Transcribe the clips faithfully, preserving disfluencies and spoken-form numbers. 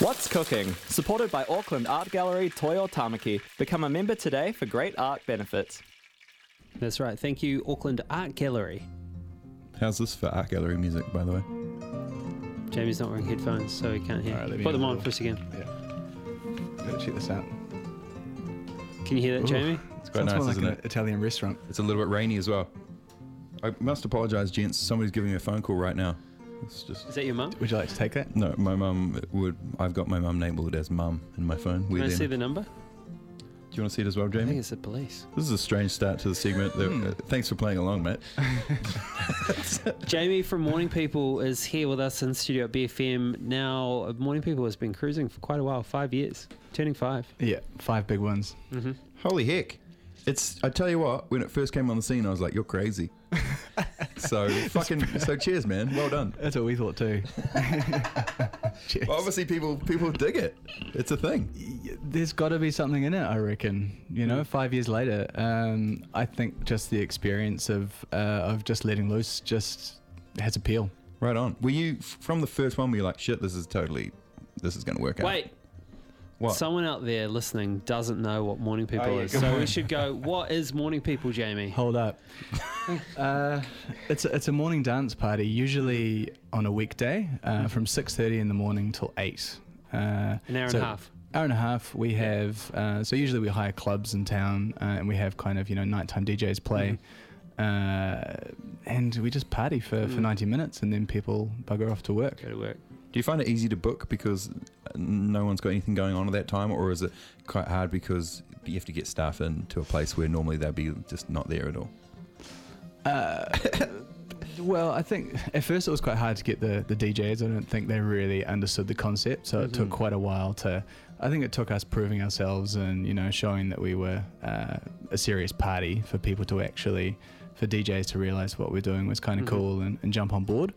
What's Cooking? Supported by Auckland Art Gallery Toi o Tamaki. Become a member today for great art benefits. That's right. Thank you, Auckland Art Gallery. How's this for art gallery music, by the way? Jamie's not wearing headphones, so he can't hear. All right, let me Put them know. on for a second. Yeah. Gotta check this out. Can you hear that, Ooh, Jamie? It's quite Sounds nice, more like isn't an it? Italian restaurant. It's a little bit rainy as well. I must apologise, gents. Somebody's giving me a phone call right now. It's just... Is that your mum? Would you like to take that? No, my mum would... I've got my mum labelled as mum in my phone. Can Weird I see end. the number? Do you want to see it as well, I think Jamie? it's the police. This is a strange start to the segment. Hmm. Uh, Thanks for playing along, mate. Jamie from Morning People is here with us in studio at B F M. Now, Morning People has been cruising for quite a while, five years, turning five. Yeah, five big ones. Mm-hmm. Holy heck. It's... I tell you what, when it first came on the scene, I was like, you're crazy. So, fucking... So, cheers, man. Well done. That's what we thought too. Cheers. Well, obviously, people people dig it. It's a thing. Y- There's got to be something in it, I reckon. You know, five years later, um, I think just the experience of uh, of just letting loose just has appeal. Right on. Were you, f- from the first one, were you like, shit, this is totally... This is going to work out? Wait, What? someone out there listening doesn't know what Morning People Oh, yeah, is, go so on. we should go, what is Morning People, Jamie? Hold up. uh, it's a, it's a morning dance party, usually on a weekday, uh, from six thirty in the morning till eight. Uh, An hour so- and a half. Hour and a half. We have uh, so usually we hire clubs in town, uh, and we have kind of you know nighttime D Js play, uh, and we just party for, for Mm. ninety minutes, and then people bugger off to work. Go to work. Do you find it easy to book because no one's got anything going on at that time, or is it quite hard because you have to get staff into a place where normally they'd be just not there at all? Uh, well, I think at first it was quite hard to get the, the D Js. I don't think they really understood the concept, so it took Mhm. quite a while to. I think it took us proving ourselves and you know showing that we were uh, a serious party for people to actually, for D Js to realize what we're doing was kind of Mhm. cool and, and jump on board.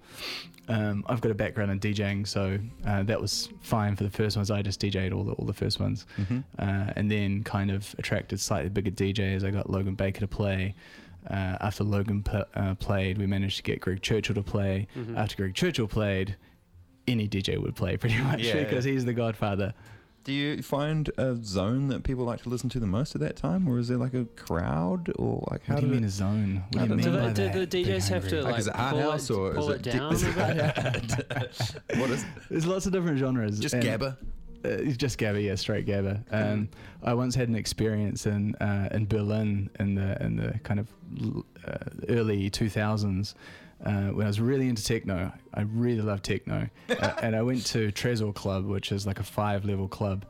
Um, I've got a background in DJing, so uh, that was fine for the first ones. I just D J'd all the all the first ones, Mm-hmm. uh, and then kind of attracted slightly bigger D Js. I got Logan Baker to play. Uh, after Logan p- uh, played, we managed to get Greg Churchill to play. Mhm. After Greg Churchill played, any D J would play pretty much Yeah. because he's the godfather. Do you find a zone that people like to listen to the most at that time, or is there like a crowd, or like how What do you did mean it- a zone? What I do you don't mean know. by Do, that? do the D Js Big have to hungry? Like, like is it art pull house it, or pull is it it down is a it- bit? What is There's lots of different genres. just and- gabba? Uh, it's just Gabba, yeah, straight Gabba. Um, I once had an experience in uh, in Berlin in the in the kind of l- uh, early two thousands uh, when I was really into techno. I really love techno, uh, and I went to Tresor Club, which is like a five level club,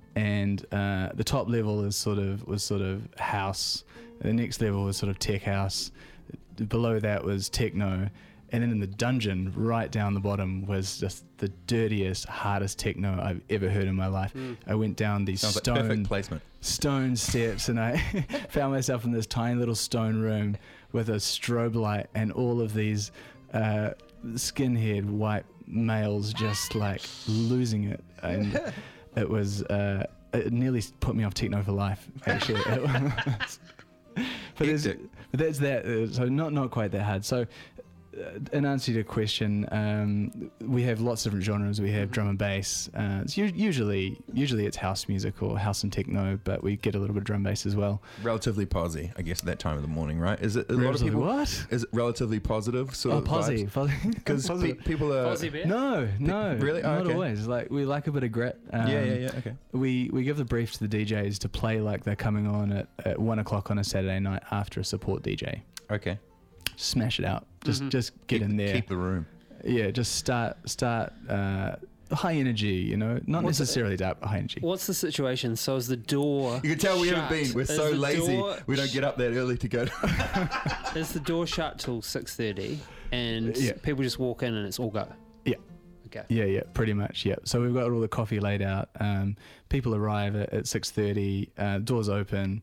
and uh, the top level is sort of was sort of house. The next level was sort of tech house. Below that was techno. And then in the dungeon, right down the bottom, was just the dirtiest, hardest techno I've ever heard in my life. Mm. I went down these Sounds like stone perfect placement. stone steps, and I found myself in this tiny little stone room with a strobe light and all of these uh, skinhead white males just like losing it. And it was uh, it nearly put me off techno for life. Actually, It was- but, there's, Hectic. but that's that. uh, So not not quite that hard. So. Uh, in answer to your question, um, we have lots of different genres. We have drum and bass. Uh, it's u- usually usually it's house music or house and techno, but we get a little bit of drum bass as well. Relatively posy, I guess, at that time of the morning, right? Is it a lot of Relatively people? what? Is it relatively positive sort Oh, of posy. Because pe- people are. Aussie beer? No, no, really? Oh, not okay. always. Like we like a bit of grit. Um, Yeah, yeah, yeah. Okay. We we give the brief to the D Js to play like they're coming on at, at one o'clock on a Saturday night after a support D J. Okay. Smash it out. Just Mhm. just get keep, in there. Keep the room. Yeah, just start start uh, high energy. You know, not What's it- necessarily that high energy. What's the situation? So is the door You can tell we shut? haven't been. We're Is so the lazy. door We don't sh- get up that early to go. To Is the door shut till six thirty and Yeah. people just walk in and it's all go? Yeah. Okay. Yeah, yeah, pretty much. Yeah. So we've got all the coffee laid out. Um, people arrive at, at six thirty. Uh, doors open.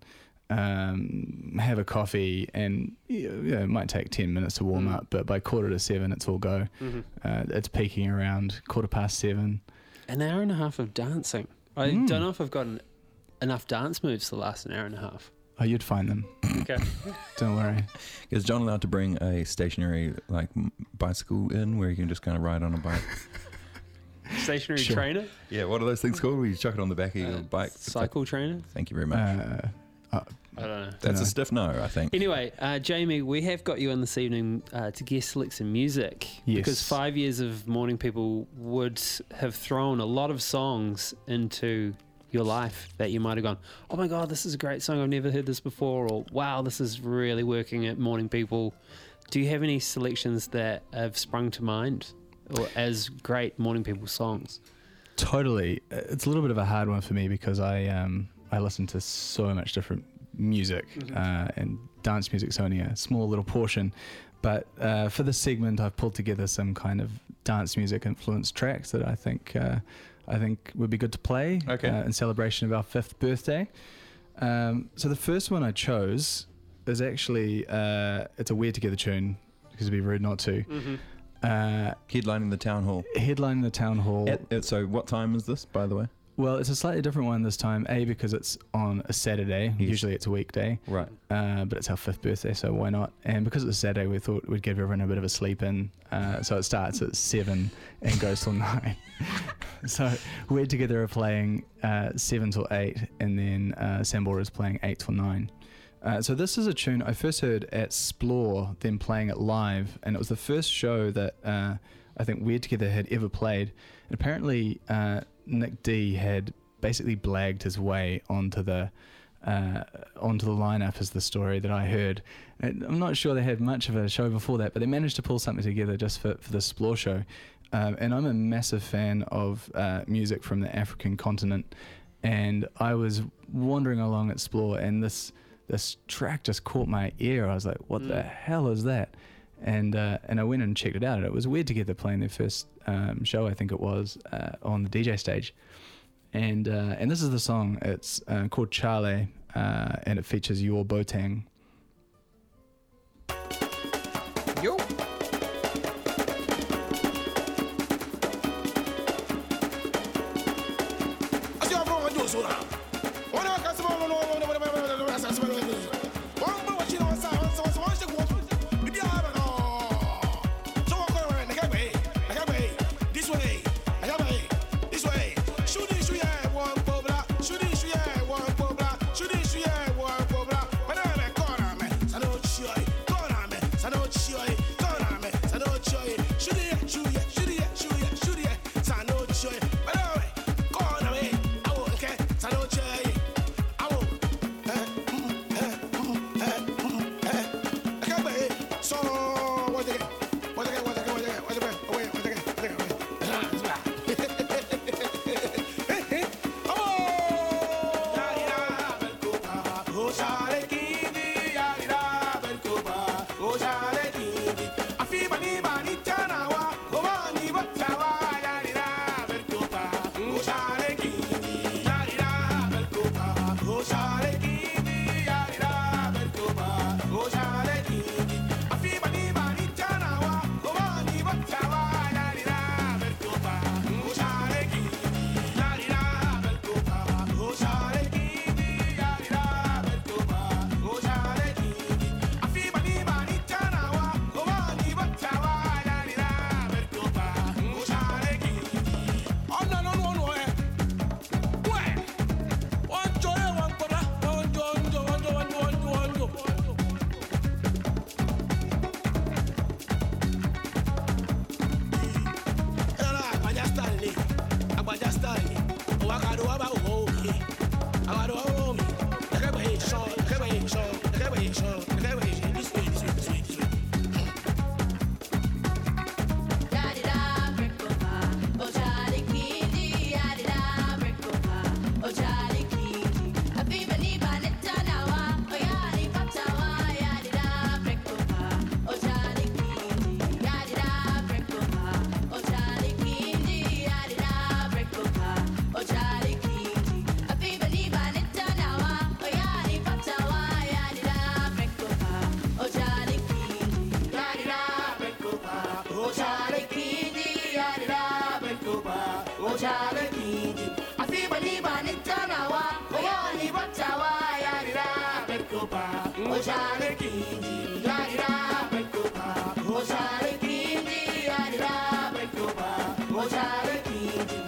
Um, have a coffee, and you know, it might take ten minutes to warm Mm. up, but by quarter to seven, it's all go. Mm-hmm. Uh, it's peaking around quarter past seven. An hour and a half of dancing. I Mm. don't know if I've got an, enough dance moves to last an hour and a half. Oh, you'd find them. Okay. Don't worry. Is John allowed to bring a stationary like m- bicycle in where you can just kind of ride on a bike? Stationary Sure. trainer? Yeah, what are those things called? Where you chuck it on the back of your Uh, bike? Cycle trainer? Thank you very much. Uh, uh, I don't know. That's no. a stiff no, I think. Anyway, uh, Jamie, we have got you in this evening uh, to guest select some music. Yes. Because five years of Morning People would have thrown a lot of songs into your life that you might have gone, oh my God, this is a great song. I've never heard this before. Or wow, this is really working at Morning People. Do you have any selections that have sprung to mind or as great Morning People songs? Totally. It's a little bit of a hard one for me because I um, I listen to so much different music, Mhm. uh, and dance music's only a small little portion. But uh, for this segment, I've pulled together some kind of dance music influenced tracks that I think uh, I think would be good to play Okay. uh, in celebration of our fifth birthday. Um, so the first one I chose is actually uh, it's a Weird Together tune because it'd be rude not to. Mm-hmm. Uh, Headlining the town hall. headlining the town hall. At, at- so what time is this, by the way? Well, it's a slightly different one this time. A, because it's on a Saturday. Yes. Usually it's a weekday, Right. uh, but it's our fifth birthday, so why not? And because it's a Saturday, we thought we'd give everyone a bit of a sleep in. Uh, so it starts at seven and goes till nine. So we're together are playing uh, seven till eight, and then uh, Sambora is playing eight till nine. Uh, so this is a tune I first heard at Splore, then playing it live, and it was the first show that uh, I think Weird Together had ever played. And apparently uh, Nick D had basically blagged his way onto the uh, onto the lineup, is the story that I heard. And I'm not sure they had much of a show before that, but they managed to pull something together just for, for the Splore show. Um, and I'm a massive fan of uh, music from the African continent, and I was wandering along at Splore, and this this track just caught my ear. I was like, what Mm. the hell is that? And uh, and I went and checked it out, and it was Weird Together playing their first um, show, I think it was, uh, on the D J stage. And uh, and this is the song. It's uh, called Charlie, uh, and it features Your Botang. Yo. Ojalá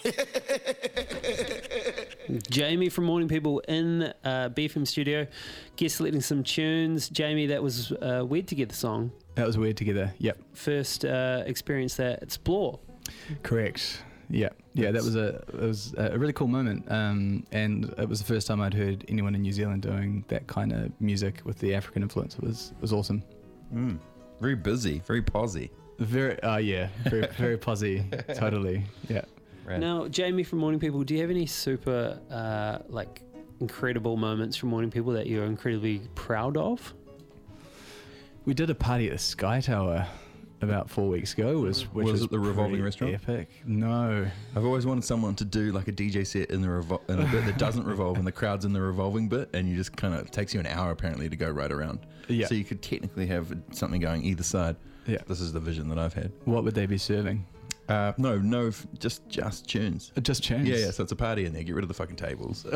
Jamie from Morning People in uh, B F M studio, guest selecting some tunes. Jamie, that was uh, Weird Together song. That was Weird Together. Yep. First uh, experience that Explore. Correct. Yeah. Yeah. That was a it was a really cool moment, um, and it was the first time I'd heard anyone in New Zealand doing that kind of music with the African influence. It was it was awesome. Mm. Very busy, very posy. Very. Uh, yeah. Very very posy. Totally. Yeah. Right. Now, Jamie from Morning People, do you have any super, uh, like, incredible moments from Morning People that you're incredibly proud of? We did a party at the Sky Tower about four weeks ago. Was which Was was it the revolving pretty restaurant? Epic. No. I've always wanted someone to do like a D J set in the revol- in the bit that doesn't revolve, and the crowd's in the revolving bit, and you just kind of it takes you an hour apparently to go right around. Yeah. So you could technically have something going either side. Yeah. This is the vision that I've had. What would they be serving? Uh, no, no, f- just just tunes. Uh, Just tunes. Yeah, yeah. So it's a party in there. Get rid of the fucking tables.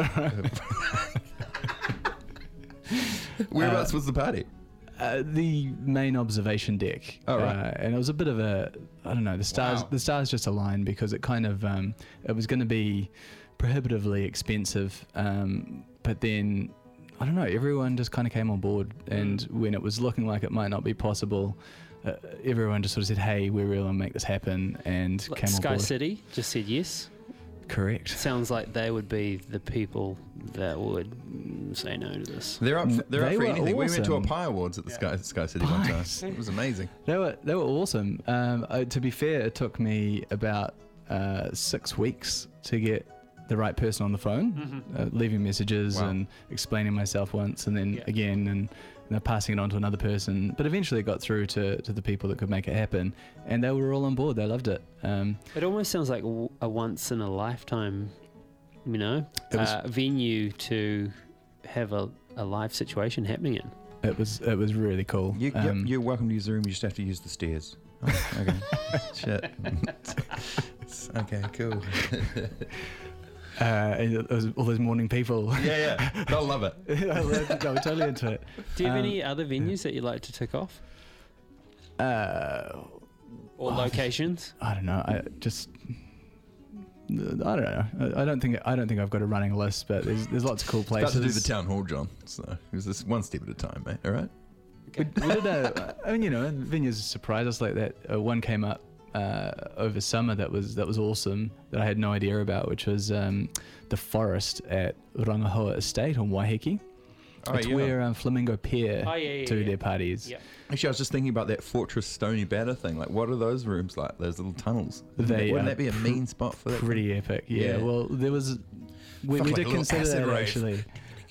Whereabouts Uh, was the party? Uh, the main observation deck. Oh, right. Uh, and it was a bit of a, I don't know, the stars Wow. the stars just aligned because it kind of, um, it was going to be prohibitively expensive. Um, but then, I don't know, everyone just kind of came on board. And Mm. when it was looking like it might not be possible, uh, everyone just sort of said, hey, we're really going to make this happen. And Like came Sky on board. City just said yes. Correct. Sounds like they would be the people that would mm, say no to this. They're up. For, they're They up for were anything. We went to a awesome. pie awards at the Yeah. Sky, Sky City one time. Pies. It was amazing. They were they were awesome. Um, uh, to be fair, it took me about uh, six weeks to get the right person on the phone, Mm-hmm. uh, leaving messages Wow. and explaining myself once, and then Yeah. again, and you know, passing it on to another person. But eventually, it got through to, to the people that could make it happen, and they were all on board. They loved it. Um, It almost sounds like w- a once in a lifetime, you know, It was- uh, venue to have a, a live situation happening in. it was it was really cool. You, Um, yep, you're welcome to use the room. You just have to use the stairs. Oh, okay. Shit. Okay, cool. uh, and it was all those morning people. Yeah, yeah. They'll love it. I was I was totally into it. Do you have Um, any other venues that you'd like to tick off? Uh, Or Oh, locations? I don't know. I just I don't know. I I don't think I don't think I've got a running list, but there's there's lots of cool About places. to do the town hall, John. So it was just one step at a time, mate. All right. We, we did a, I mean, you know, venues surprise us like that. Uh, one came up uh, over summer that was that was awesome that I had no idea about, which was um, the Forest at Rangahoa Estate on Waiheke. Oh, it's yeah. where um, Flamingo Pier Oh, yeah, yeah, do yeah. their parties. Yep. Actually, I was just thinking about that Fortress Stony Batter thing. Like, what are those rooms like? Those little tunnels. Wouldn't, They that, wouldn't are that be a mean spot for that? Pretty epic. Yeah. Yeah. Well, there was we, Fuck, we like did a little consider acid that rave. actually.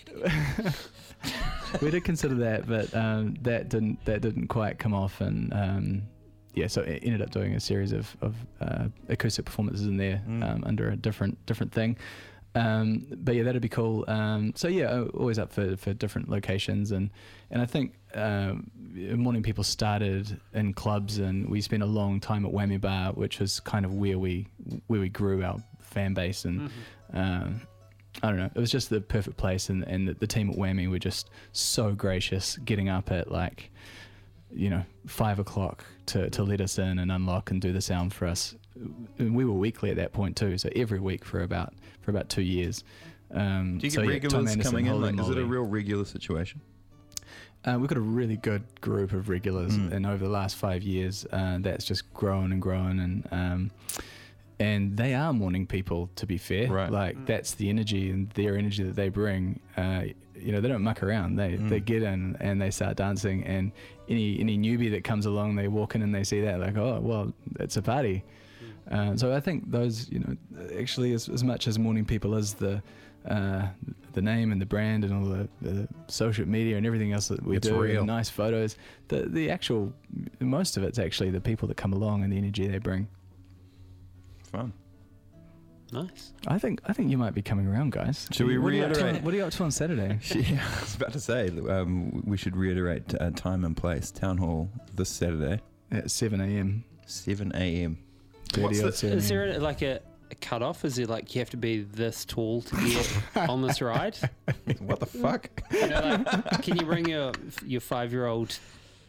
We did consider that, but um, that didn't that didn't quite come off, and um, yeah, so it ended up doing a series of of uh, acoustic performances in there Mm. um, under a different different thing. Um, but yeah, that'd be cool. Um, so yeah, always up for, for different locations, and and I think um, Morning People started in clubs, and we spent a long time at Whammy Bar, which was kind of where we where we grew our fan base, and Mm-hmm. um, I don't know, it was just the perfect place, and and the, the team at Whammy were just so gracious, getting up at like, you know, five o'clock to to let us in and unlock and do the sound for us. And we were weekly at that point too, so every week for about for about two years. Um, Do you so get yeah, Tom regulars Anderson, coming in? Holy Like, is it a Moly. real regular situation? Uh, we've got a really good group of regulars, Mm. and over the last five years, uh, that's just grown and grown, and um, and they are morning people. To be fair, Right. like Mm. that's the energy and their energy that they bring. Uh, you know, they don't muck around. They Mm. they get in and they start dancing, and any any newbie that comes along, they walk in and they see that, like, oh well, it's a party. Uh, so I think those, you know, actually as, as much as morning people is the uh, the name and the brand and all the, the social media and everything else that we It's do, and real. the nice photos, the the actual most of it's actually the people that come along and the energy they bring. Fun. Nice. I think I think you might be coming around, guys. Should we What are you up to on- reiterate? What are you up to on Saturday? Yeah, I was about to say, um, we should reiterate uh, time and place. Town Hall this Saturday, At seven a.m. seven a.m. Dirty What's old the- seven Is a.m. there a, like a, a cut off? Is it like you have to be this tall to get on this ride? What the fuck? You know, like, can you bring your your five year old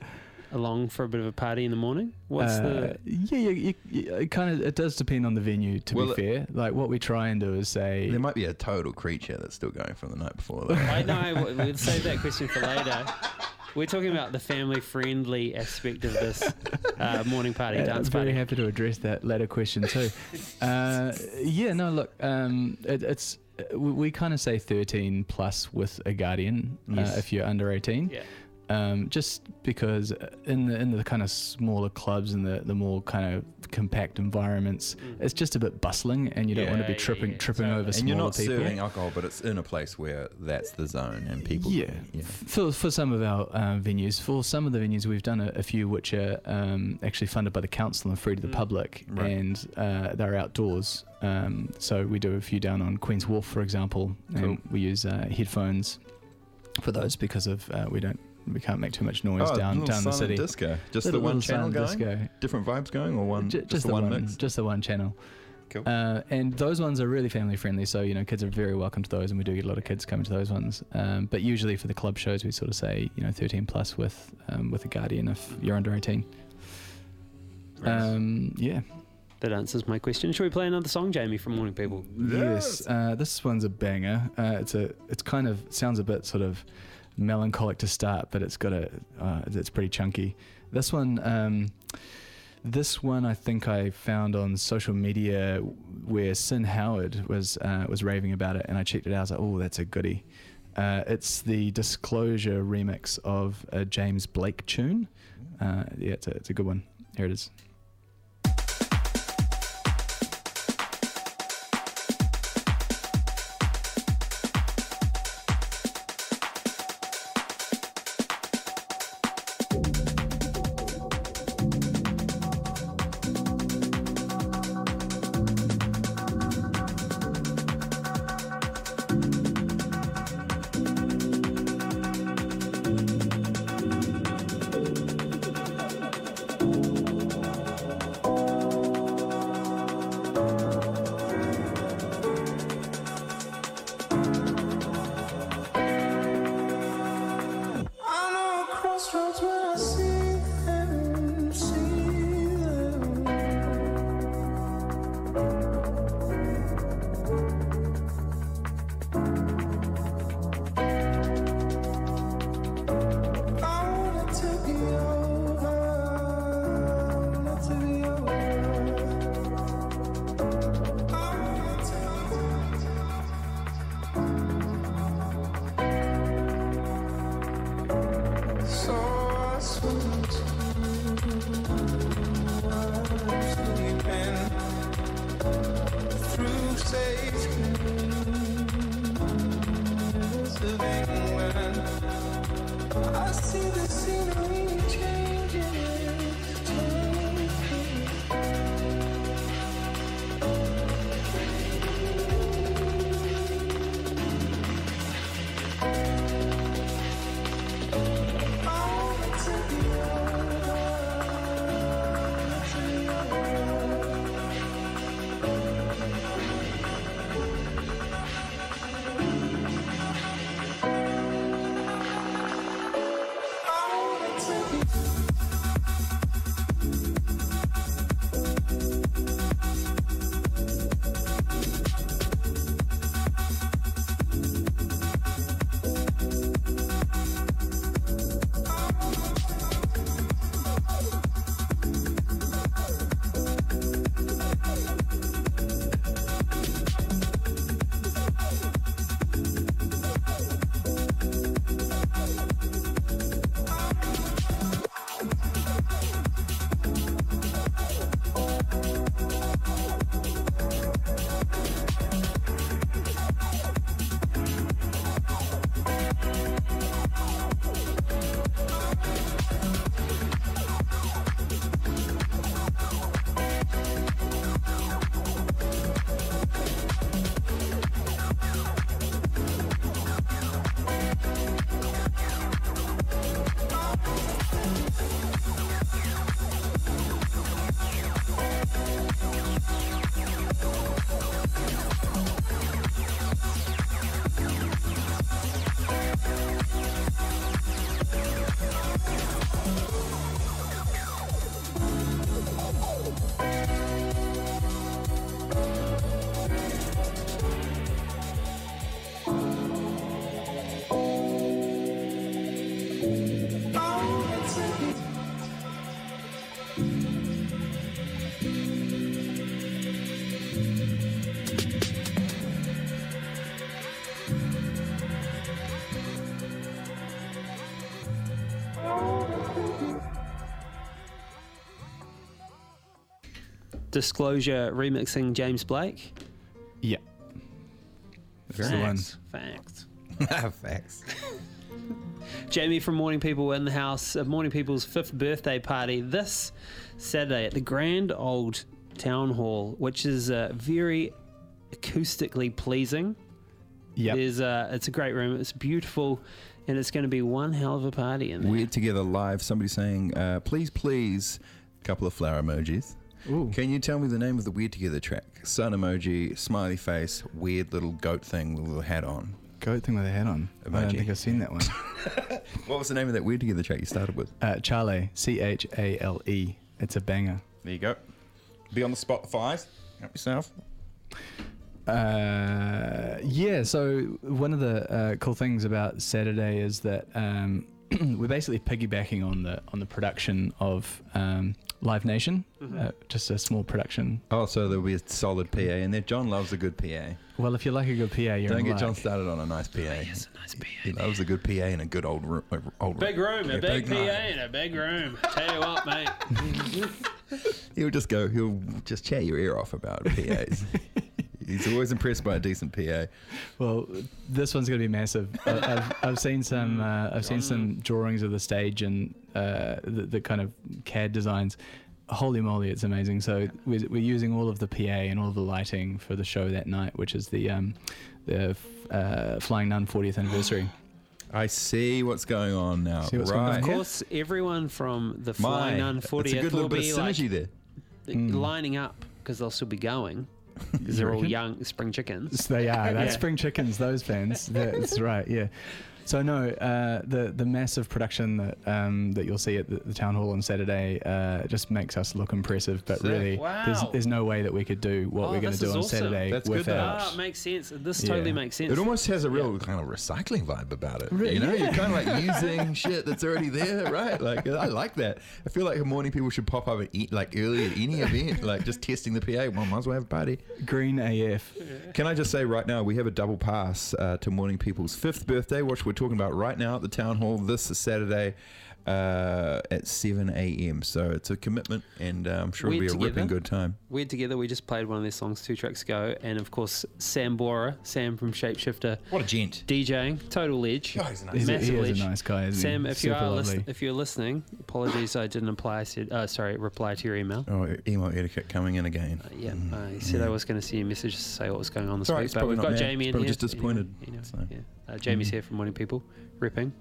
along for a bit of a party in the morning? What's Uh, the yeah, you, you, you, it kind of it does depend on the venue. To Well, be fair, like what we try and do is say There might be a total creature that's still going from the night before. Though. I know, we- we'll save that question for later. We're talking about the family-friendly aspect of this uh, morning party, Uh, dance I'm very party. happy to address that latter question too. uh, yeah, no, look, um, it, it's we, we kind of say thirteen plus with a guardian Yes. uh, if you're under eighteen. Yeah. Um, just because in the in the kind of smaller clubs and the, the more kind of compact environments, Mm. it's just a bit bustling, and you don't want to be Yeah, tripping yeah, tripping totally. over And smaller you're not people. serving alcohol, but it's in a place where that's the zone, and people. Yeah. yeah. For, for some of our um, venues, for some of the venues, we've done a, a few which are um, actually funded by the council and free to the Mm. public, Right. and uh, they're outdoors. Um, so we do a few down on Queen's Wharf, for example, Cool. and we use uh, headphones for those because of uh, we don't we can't make too much noise Oh, down little down the silent city. disco. Just Little- the one little channel going. silent disco. Different vibes going, or one. Ju- just, just the one, one, mix. just the one channel. Cool. Uh, and those ones are really family friendly, so you know kids are very welcome to those, and we do get a lot of kids coming to those ones. Um, but usually for the club shows, we sort of say you know thirteen plus with um, with a guardian if you're under eighteen. Um, yeah. That answers my question. Should we play another song, Jamie, from Morning People? Yes. Uh, this one's a banger. Uh, it's a it's kind of sounds a bit sort of melancholic to start, but it's got a uh, it's pretty chunky. This one. Um, This one I think I found on social media where Sin Howard was uh, was raving about it, and I checked it out. I was like, oh, that's a goodie. Uh, it's the Disclosure remix of a James Blake tune. Uh, yeah, it's a, it's a good one. Here it is. Disclosure remixing James Blake. Yeah. That's the one. Facts. Facts. Jamie from Morning People in the house. Uh, Morning People's fifth birthday party this Saturday at the Grand Old Town Hall, which is uh, very acoustically pleasing. Yep. There's uh, it's a great room. It's beautiful, and it's going to be one hell of a party in there. We're together live. Somebody saying, uh, please, please, a couple of flower emojis. Ooh. Can you tell me the name of the Weird Together track? Sun emoji, smiley face, weird little goat thing with a little hat on. Goat thing with a hat on. I don't Emoji. think I've seen that one. What was the name of that Weird Together track you started with? Uh, Charlie, C H A L E. It's a banger. There you go. Be on the spot, Fies. Help yourself. Uh, yeah, so one of the uh, cool things about Saturday is that um, we're basically piggybacking on the on the production of um, Live Nation, Mm-hmm. uh, just a small production. Oh, so there'll be a solid P A in there. John loves a good P A. Well, if you like a good P A, you're Don't in get luck. John started on a nice P A. Yes, a nice P A. He loves a good P A and a good old room. Old Big room, Yeah, a big, P A night. in a big room. Tell you what, mate. He'll just go, he'll just chat your ear off about P As. He's always impressed by a decent P A. Well, this one's going to be massive. I- I've, I've seen some uh, I've seen some drawings of the stage and uh, the, the kind of C A D designs. Holy moly, it's amazing. So we're, we're using all of the P A and all of the lighting for the show that night, which is the um, the uh, Flying Nun fortieth anniversary. I see what's going on now. See what's going on right. Of here? course, everyone from the My, Flying Nun it's a fortieth good will little bit of be like synergy there. Mm. lining up because they'll still be going because You they're all reckon? young spring chickens. So they are. That's Yeah. spring chickens. Those fans. That's right. Yeah. So no, uh, the the massive production that um, that you'll see at the, the town hall on Saturday uh, just makes us look impressive. But Sick. really, Wow. there's there's no way that we could do what Oh, we're going this to do is on awesome. Saturday That's good though. without. Ah, it makes sense. This Yeah. totally makes sense. It almost has a real Yeah. kind of recycling vibe about it. Re- You know, yeah. you're kind of like using shit that's already there, right? Like, I like that. I feel like morning people should pop up at e- like early at any event, like just testing the P A. Well, might as well have a party. Green A F. Can I just say right now, we have a double pass uh, to Morning People's fifth birthday, which we're talking about right now at the town hall this Saturday uh, at seven a.m. So it's a commitment, and uh, I'm sure it'll be We're a ripping together. good time. We're together. We just played one of their songs two tracks ago, and of course Sam Bora, Sam from Shapeshifter, What a gent. DJing, total ledge. Oh, he's a nice He's a, Massive he is ledge. a nice guy. Isn't Sam, he? if you Super are lovely. listen, if you're listening, apologies I didn't apply. I said, uh, sorry, reply to your email. Oh, email etiquette coming in again. Uh, yeah, Mm, I said yeah. I was going to send you a message to say what was going on this It's all right, week, he's but probably we've not got mad. Jamie He's in probably here. just disappointed, You know, so. yeah. uh, Jamie's Mm. here from Morning People, ripping.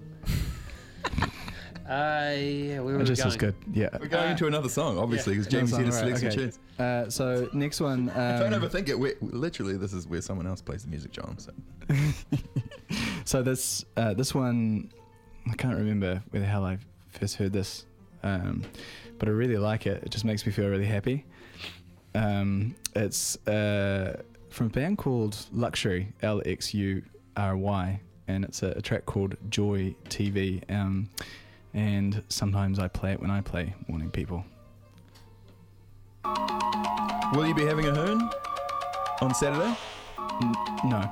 uh, yeah, where were It we just going? is good. Yeah. We're going Uh, into another song, obviously, because Another Jamie's here to song, select right, some okay. tunes. Uh, so next one. Don't Um, overthink it. We're, literally, this is where someone else plays the music, John. So. so this uh, this one, I can't remember where the hell I first heard this, um, but I really like it. It just makes me feel really happy. Um, it's uh, from a band called Luxury, L X U R Y, and it's a, a track called Joy T V. Um, and sometimes I play it when I play Morning People. Will you be having a hoon on Saturday? N- no.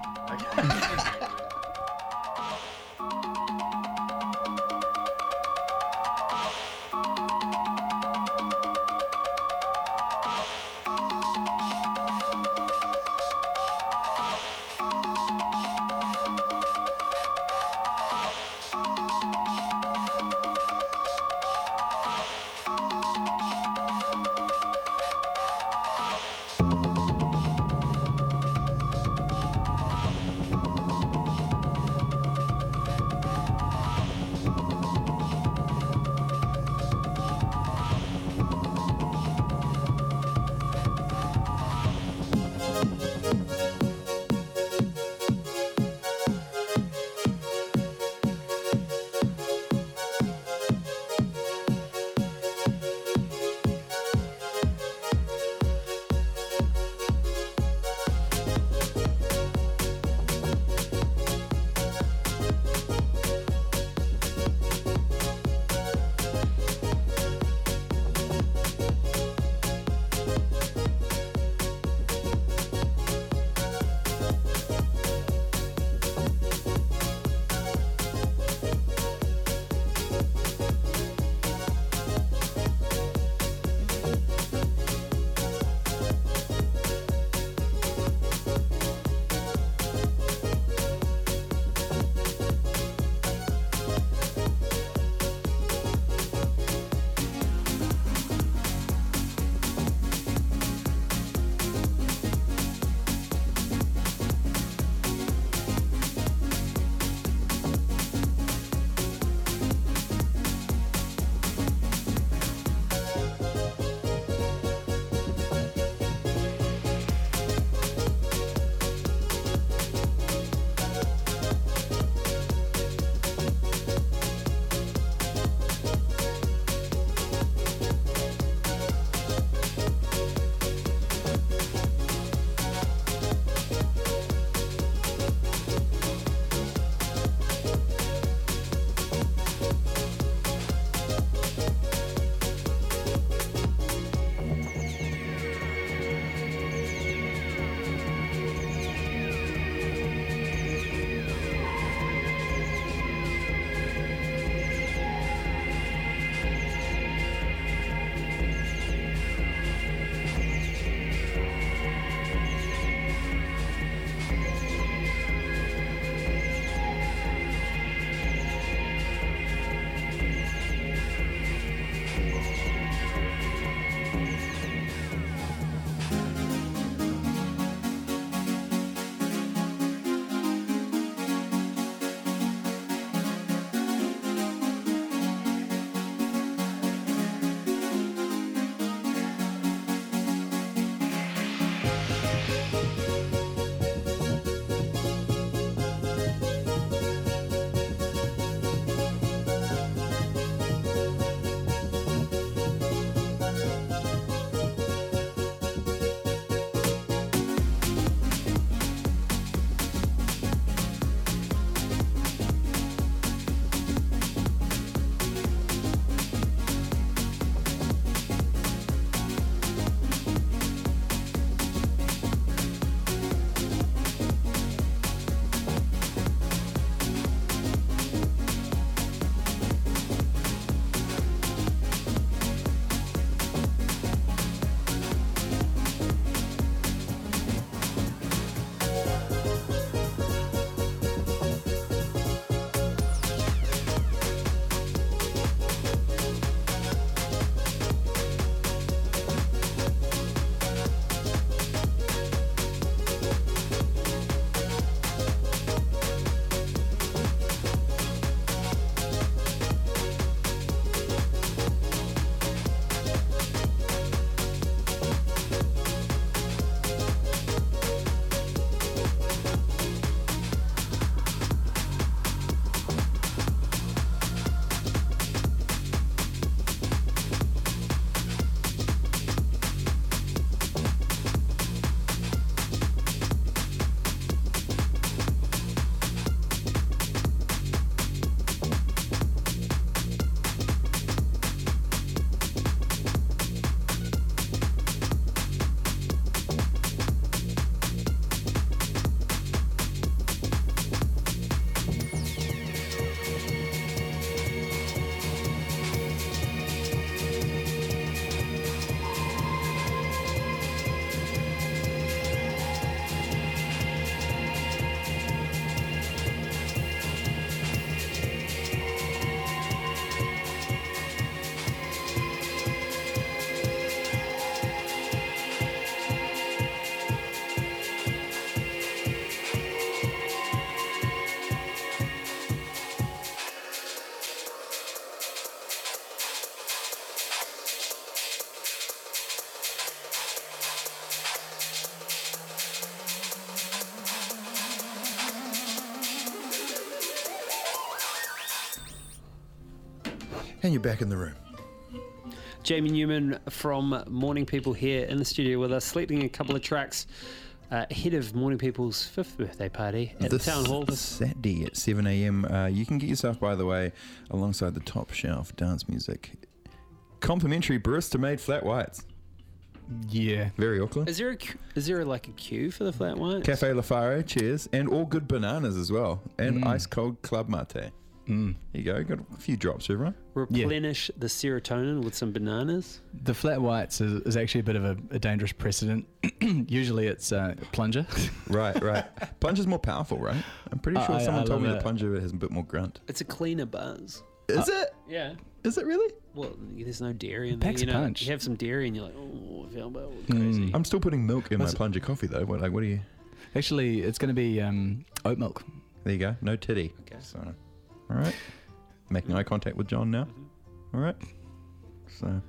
And you're back in the room. Jamie Newman from Morning People here in the studio with us, selecting a couple of tracks uh, ahead of Morning People's fifth birthday party at This the Town Hall. This Saturday at seven a.m. Uh, you can get yourself, by the way, alongside the top shelf dance music, complimentary barista-made flat whites. Yeah. Very Auckland. Is there a cu- is there like a queue for the flat whites? Cafe La Fare, cheers. And all good bananas as well. And Mm. ice-cold club mate. Mm. There you go. Got a few drops for everyone. Replenish the serotonin with some bananas. The flat whites is, is actually a bit of a, a dangerous precedent. Usually it's uh, plunger. Right, right. Plunger's more powerful, right? I'm pretty sure I- someone I told me love the it. plunger has a bit more grunt. It's a cleaner buzz. Is it? Yeah. Is it really? Well, there's no dairy in there. Packs You a know, punch. you have some dairy and you're like, oh, I feel a bit crazy. I'm still putting milk in What's my it- plunger coffee, though. What, like, what do you... Actually, it's going to be um, oat milk. There you go. No titty. Okay. So, all right. Making eye contact with John now. All right. So,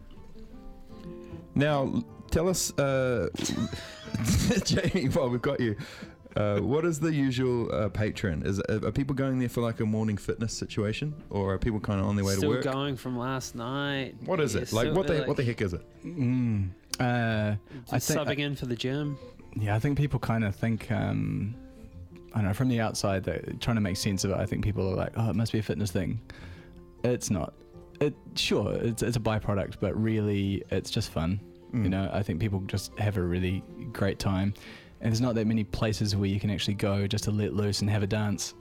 now l- tell us, uh, Jamie, while we've got you, uh, what is the usual uh, patron? Is are people going there for like a morning fitness situation, or are people kind of on their way Still to work? going from last night. What is Yeah, it? Like still- what the like, what the heck is it? Mm. Uh, I just think, subbing in for the gym. yeah, I think people kind of think, um, I don't know, from the outside, they're trying to make sense of it. I think people are like, oh, it must be a fitness thing. It's not. It sure, it's it's a byproduct, but really, it's just fun. Mm. You know, I think people just have a really great time, and there's not that many places where you can actually go just to let loose and have a dance.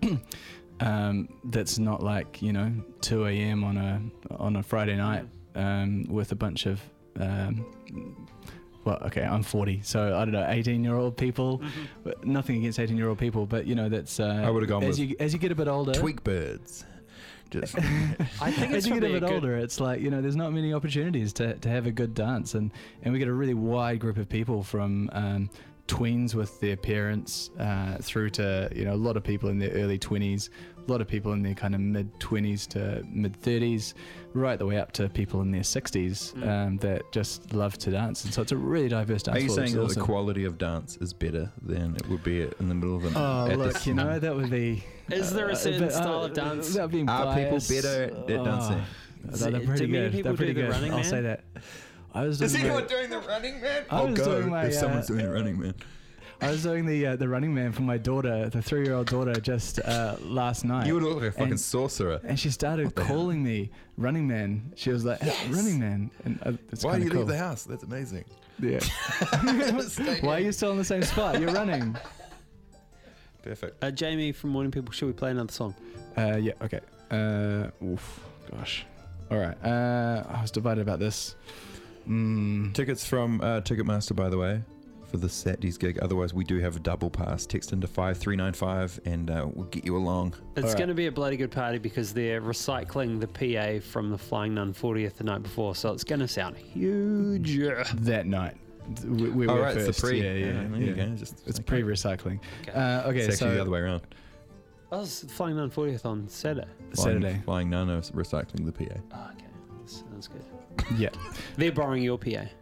um, that's not like, you know, two a.m. on a on a Friday night um, with a bunch of um, well, okay, I'm forty, so I don't know, eighteen-year-old people. But nothing against eighteen-year-old people, but you know, that's uh, I would've gone as with you as you get a bit older. Tweak birds. Just I think it's As you get a probably bit good- older, it's like, you know, there's not many opportunities to, to have a good dance, and, and we get a really wide group of people from um, tweens with their parents uh, through to, you know, a lot of people in their early twenties, a lot of people in their kind of mid twenties to mid thirties, right the way up to people in their sixties Mm. um, that just love to dance. And so it's a really diverse dance are you floor. saying It's that awesome. the quality of dance is better than it would be in the middle of an? Oh, at the look, you know, that would be... Is there a uh, certain but, uh, style of dance? That would be Are people biased. better at dancing? Oh, they're Do pretty many good. people They're pretty do the good. Running I'll Man? say that. I was doing Is my- anyone doing the running man? I I'll was go doing my, if someone's uh, doing the running man. I was doing the uh, the Running Man for my daughter, the three-year-old daughter, just uh, last night. You would look like a fucking and- sorcerer. and she started the hell? calling me Running Man. She was like, "Hey, Running Man." And uh, it's Why do you kinda leave cool. the house? That's amazing. Yeah. Why are you still in the same spot? You're running. Perfect. Uh, Jamie from Morning People, should we play another song? Uh, yeah. Okay. Uh, oof. Gosh. All right. Uh, I was divided about this. Mm. Tickets from uh, Ticketmaster, by the way, for the Saturday's gig. Otherwise, we do have a double pass. Text into five three nine five and uh, we'll get you along. It's Alright. going to be a bloody good party because they're recycling the P A from the Flying Nun fortieth the night before, so it's going to sound huge. That night. We, we All were right, first. it's the pre. Yeah, yeah. there yeah. you go. Just, It's okay. pre-recycling. Okay. Uh, okay, It's actually so the other way around. Oh, it's the Flying Nun fortieth on Saturday. Flying, Saturday. Flying Nun of recycling the P A. Oh, okay. That sounds good. Yeah. They're borrowing your P A.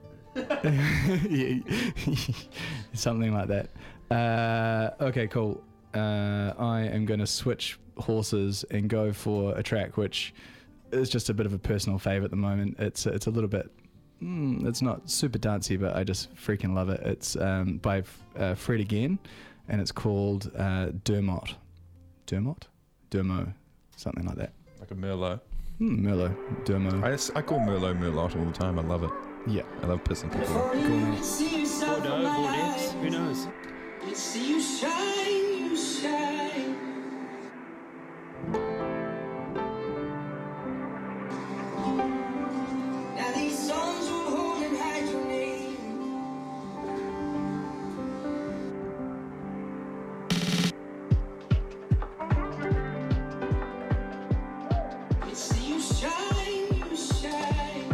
Something like that. Uh, okay, cool. Uh, I am going to switch horses and go for a track which is just a bit of a personal fave at the moment. It's it's a little bit. Mm, it's not super dancey, but I just freaking love it. It's um, by uh, Fred again, and it's called uh, Dermot. Dermot? Dermo. Something like that. Like a Merlot. Mm, Merlot. Dermo. I, just, I call Merlot Merlot all the time. I love it. Yeah. I love pissing people off. Cool, man. Bordeaux, Bordeaux, who knows? See you shine, you shine. Now these songs will hold and hide your name. See you shine, you shine.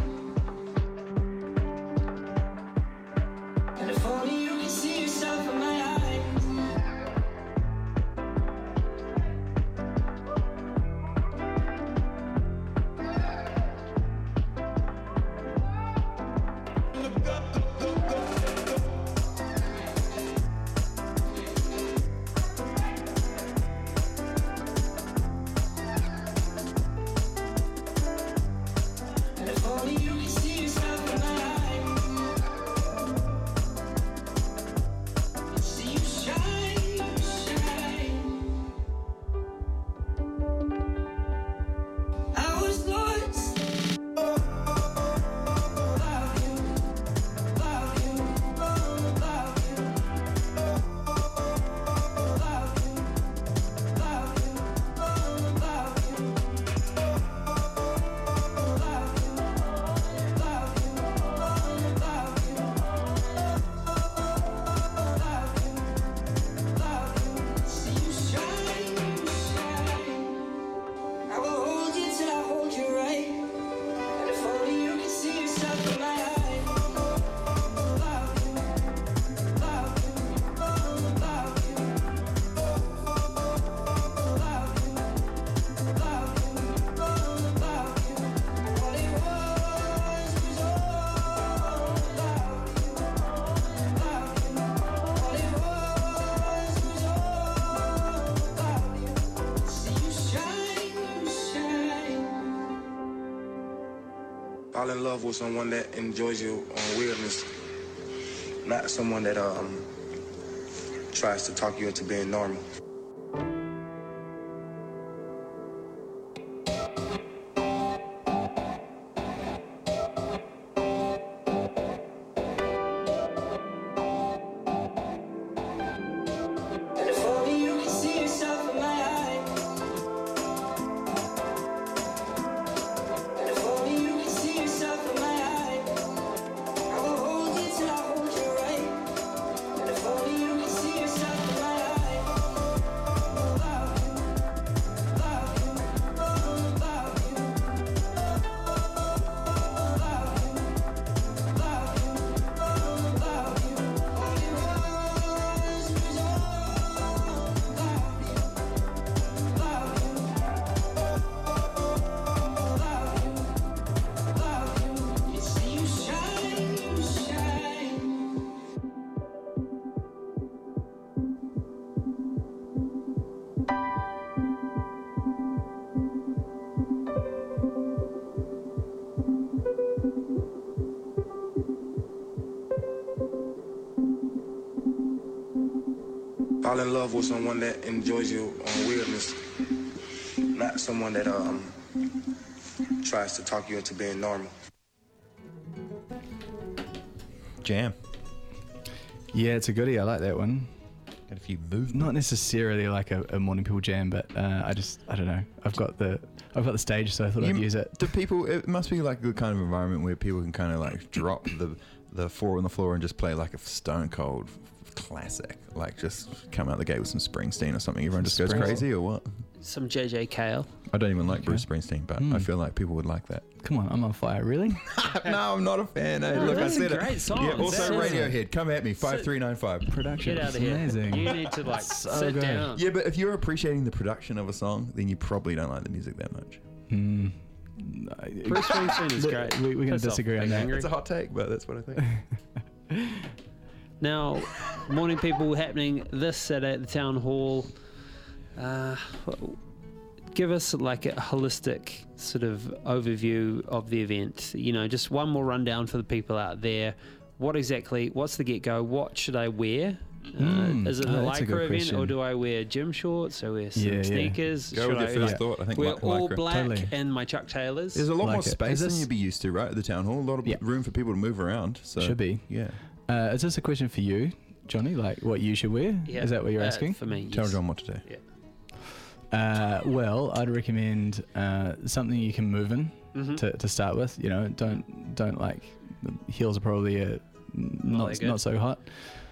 And if only you can see yourself in my eyes. Fall in love with someone that enjoys your own weirdness, not someone that um tries to talk you into being normal. Fall in love with someone that enjoys your own weirdness, not someone that um tries to talk you into being normal. Jam. Yeah, it's a goodie. I like that one. Got a few moves. Not necessarily like a, a Morning People jam, but uh, I just I don't know. I've got the I've got the stage, so I thought You- I'd use it. Do people? It must be like the kind of environment where people can kind of like drop the the four on the floor and just play like a stone cold classic, like just come out the gate with some Springsteen or something. Everyone just goes Springsteen. crazy, or what? Some J J Cale. I don't even like Okay. Bruce Springsteen, but Hmm. I feel like people would like that. Come on, I'm on fire. Really? No, I'm not a fan. eh? No, Look, that's I said a it. great song. Yeah, also That's- Radiohead. Come at me. Five three nine five. Production. Get out of it's here. amazing. You need to like So sit good. down. Yeah, but if you're appreciating the production of a song, then you probably don't like the music that much. Hmm. Bruce Springsteen is Look, great. we- we're gonna Piss off, disagree on Big that. Angry. It's a hot take, but that's what I think. Now, Morning People happening this Saturday at the Town Hall. Uh, give us like a holistic sort of overview of the event. You know, just one more rundown for the people out there. What exactly, what's the get-go? What should I wear? Uh, Mm. is it Oh, a that's a good lycra event, question. or do I wear gym shorts? or wear some Yeah, yeah. sneakers? Go Should with your I first thought. I think wear like all lycra. black Totally. and my Chuck Taylors? There's a lot Like more it. space Is than this- you'd be used to, right? At the town hall, a lot of Yeah. room for people to move around. So Should be. Yeah. Uh, is this a question for you, Johnny? Like what you should wear? Yeah. Is that what you're Uh, asking? For me, Tell yes. John what to do. Uh, well, I'd recommend uh, something you can move in Mhm. to, to start with. You know, don't don't like the heels are probably uh, not that good. not so hot.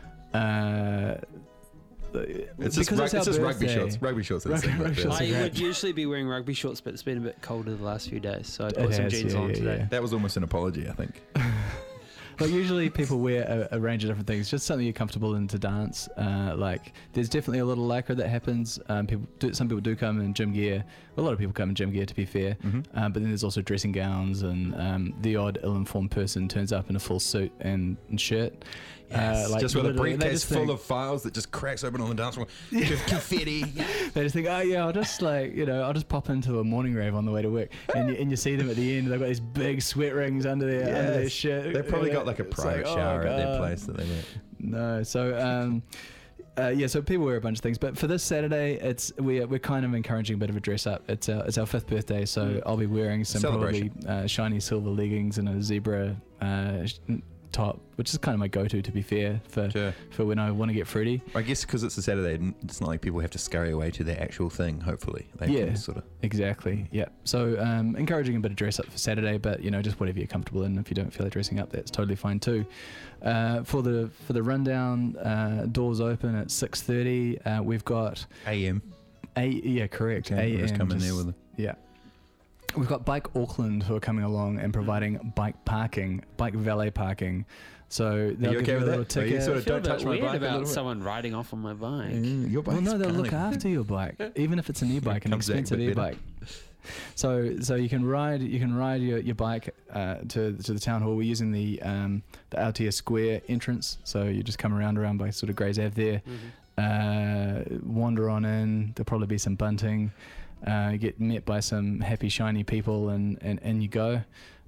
Uh, It's just, rug- it's just rugby shorts. Rugby shorts. are the Rugby- same, rugby right? shorts I are great. would usually be wearing rugby shorts, but it's been a bit colder the last few days, so I It put some has, jeans yeah, on yeah, today. yeah. That was almost an apology, I think. Like usually people wear a, a range of different things, just something you're comfortable in to dance. Uh, like there's definitely a little lycra that happens. Um, people do, some people do come in gym gear. A lot of people come in gym gear, to be fair. Mhm. Um, but then there's also dressing gowns, and um, the odd ill-informed person turns up in a full suit and, and shirt. Yes, Uh, like just with a literally, they briefcase just full think- of files that just cracks open on the dance floor. With confetti. They just think, oh yeah, I'll just like, you know, I'll just pop into a morning rave on the way to work, and you, and you see them at the end. They've got these big sweat rings under their under their Yes. shirt. They've probably you know, got like a it's private like, oh, shower at their God. place that they wear. No, so um, uh, yeah, so people wear a bunch of things, but for this Saturday, it's we're we're kind of encouraging a bit of a dress up. It's our it's our fifth birthday, so Mm. I'll be wearing some probably Celebration. uh, shiny silver leggings and a zebra uh, sh- top, which is kind of my go-to, to be fair, for Sure. for when I want to get fruity. I guess because it's a Saturday, n- it's not like people have to scurry away to their actual thing, hopefully. They Yeah. can sort of. Exactly. Yeah. So um, encouraging a bit of dress up for Saturday, but you know, just whatever you're comfortable in. If you don't feel like dressing up, that's totally fine too. Uh, for the for the rundown, uh, doors open at six thirty. Uh, we've got A M. a yeah, correct. Okay, A just M, come in there just- with yeah. We've got Bike Auckland who are coming along and providing bike parking, bike valet parking. So they'll you give okay you a with little that? Are you ticket. sort I of feel don't a touch bit my weird bike a little about bit? someone riding off on my bike. Mm, your Well, bike's no, they'll kinda- look after your bike, even if it's an e-bike, an Comes back a expensive bit better. e-bike. So, so you can ride, you can ride your, your bike uh, to to the town hall. We're using the um, the Aotea Square entrance, so you just come around around by sort of Grays Ave there, Mm-hmm. uh, wander on in. There'll probably be some bunting. Uh, get met by some happy, shiny people, and and, and you go.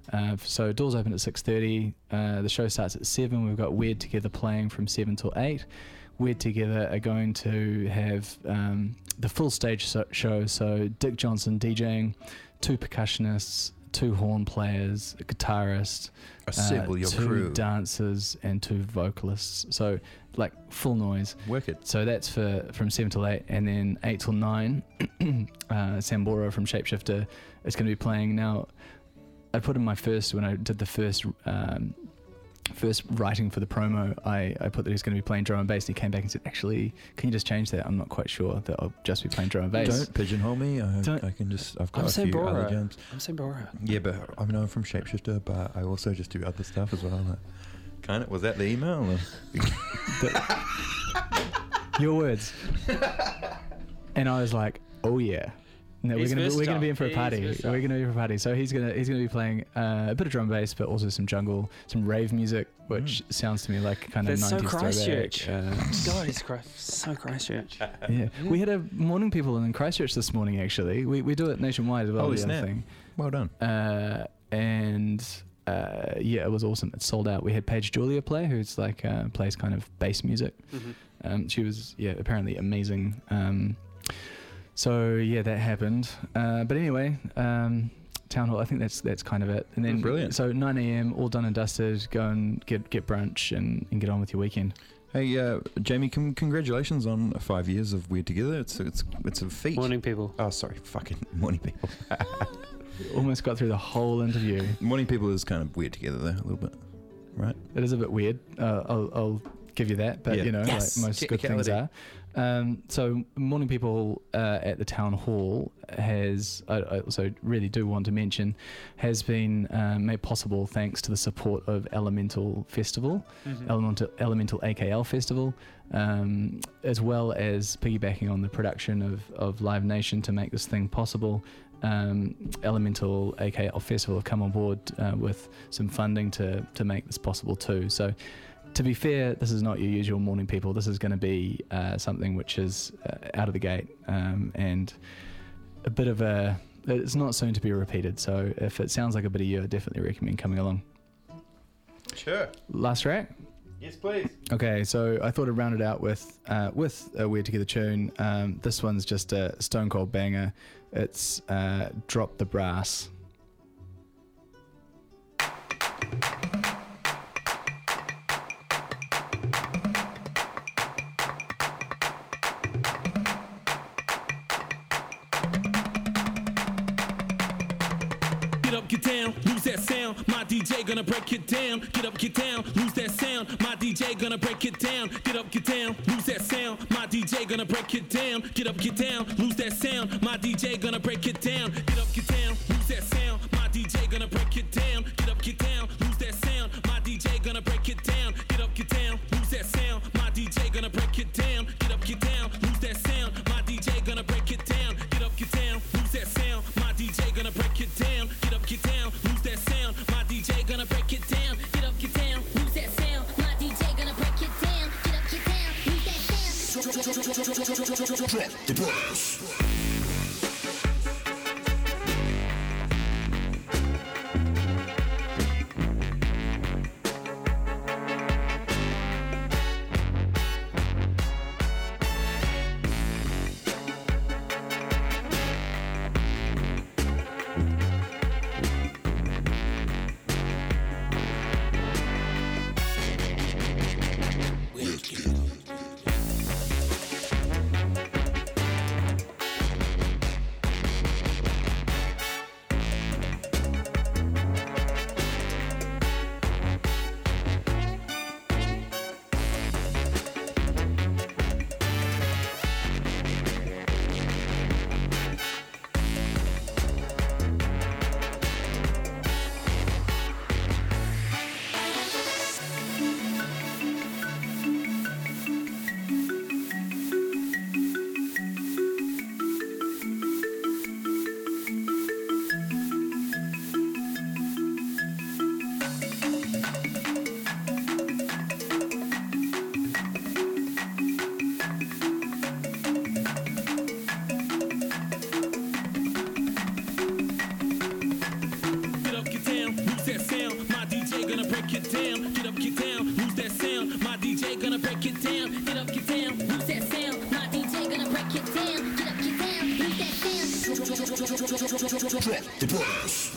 Uh, so doors open at six thirty. Uh, the show starts at seven. We've got Weird Together playing from seven till eight. Weird Together are going to have um, the full stage so- show. So Dick Johnson DJing, two percussionists, two horn players, a guitarist, Assemble uh, your two crew. dancers, and two vocalists. So like full noise. Work it. So that's for from seven till eight, and then eight till nine. uh, Samboro from Shapeshifter is going to be playing. Now, I put in my first when I did the first um, first writing for the promo. I, I put that he's going to be playing drum and bass. And he came back and said, "Actually, can you just change that? I'm not quite sure that I'll just be playing drum and bass." Don't pigeonhole me. I, Don't- I can just. I've got I'm a few other Sambora. jams. I'm Sambora. Yeah, but I mean, I'm from Shapeshifter, but I also just do other stuff as well. Like, kind of. Was that the email? Or? Your words. And I was like, "Oh yeah." No, we're He's gonna be, we're gonna be in for a versatile. party. He's We're gonna be in for a party. So he's gonna he's gonna be playing uh, a bit of drum and bass, but also some jungle, some rave music, which sounds to me like kind of That's so nineties Christchurch. throwback. Uh, God, it's Christ, so Christchurch. yeah, we had a morning people in Christchurch this morning. Actually, we we do it nationwide as well. Holy the other snap. thing. Well done. Uh, and uh, yeah, it was awesome. It sold out. We had Paige Julia play, who's like uh, plays kind of bass music. Mm-hmm. Um, she was yeah apparently amazing. Um, so yeah, that happened. Uh, but anyway, um, Town Hall. I think that's that's kind of it. And then Brilliant. So nine a.m. all done and dusted. Go and get get brunch and, and get on with your weekend. Hey, uh, Jamie, con- congratulations on five years of Weird Together. It's it's it's a feat. Morning people. Oh, sorry, fucking Morning People. Almost got through the whole interview. Morning People is kind of weird together there a little bit, right? It is a bit weird. Uh, I'll, I'll give you that. But Yeah. you know, Yes. like most good things are. Technicality. Um, so Morning People uh, at the Town Hall has, I, I also really do want to mention, has been um, made possible thanks to the support of Elemental Festival, Mm-hmm. Elemental, Elemental A K L Festival, um, as well as piggybacking on the production of, of Live Nation to make this thing possible. Um, Elemental A K L Festival have come on board uh, with some funding to to make this possible too. So, to be fair, this is not your usual Morning People. This is going to be uh, something which is uh, out of the gate um, and a bit of a. It's not soon to be repeated. So, if it sounds like a bit of you, I definitely recommend coming along. Sure. Last track. Yes, please. Okay, so I thought I'd round it out with uh, with a Weird Together tune. Um, this one's just a stone cold banger. It's uh, Drop the Brass. Get up, get down, lose that sound. My D J gonna break it down. Get up, get down, lose that sound. My D J gonna break it down. Get up, get down, lose that sound. My D J gonna break it down. Get up, get down, lose that sound. My D J gonna break it down. Get up, get down, lose that sound. My D J gonna break it down. Get up, get down, lose that sound. My D J gonna break it down. Get up, get down, lose that sound. My D J gonna break it down. Get up, get down, lose that sound. My D J gonna break it down. Get up, get down, lose that sound. My D J gonna break it down. Get up, get down, lose that sound. My D J gonna break it down. Get up, get down, lose that sound. My D J gonna break it down. Get up, get down, lose that sound. Drop the brass. The Boss.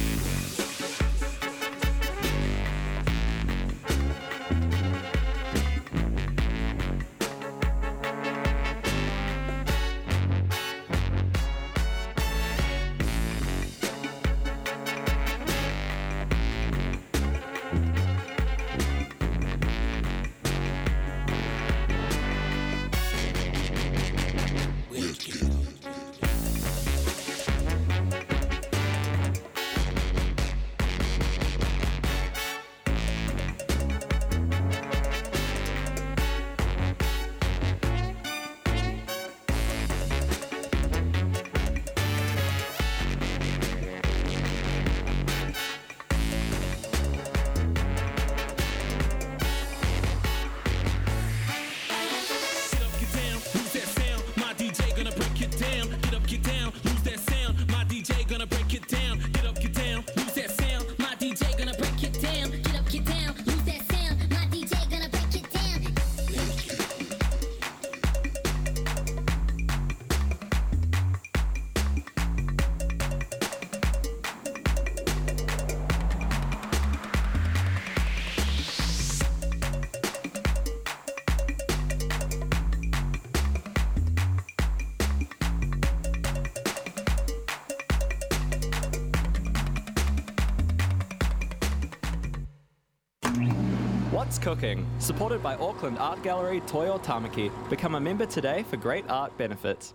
What's Cooking? Supported by Auckland Art Gallery Toi o Tamaki. Become a member today for great art benefits.